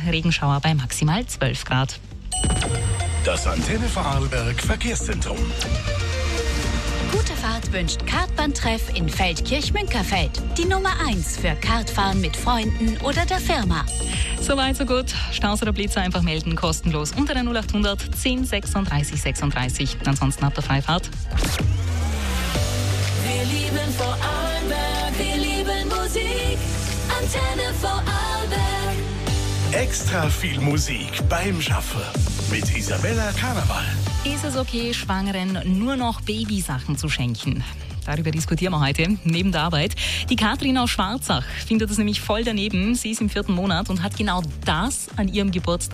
Regenschauer bei maximal 12 Grad. Das Antenne Vorarlberg Verkehrszentrum. Gute Fahrt wünscht Kartbahntreff in Feldkirch-Münkerfeld. Die Nummer 1 für Kartfahren mit Freunden oder der Firma. Soweit, so gut. Staus oder Blitzer einfach melden, kostenlos unter der 0800 10 36 36. Ansonsten habt ihr Freifahrt. Wir lieben Vorarlberg, wir lieben Musik. Antenne Vorarlberg. Extra viel Musik beim Schaffen mit Isabella Karneval. Ist es okay, Schwangeren nur noch Babysachen zu schenken? Darüber diskutieren wir heute neben der Arbeit. Die Katrin aus Schwarzach findet das nämlich voll daneben. Sie ist im 4. Monat und hat genau das an ihrem Geburtstag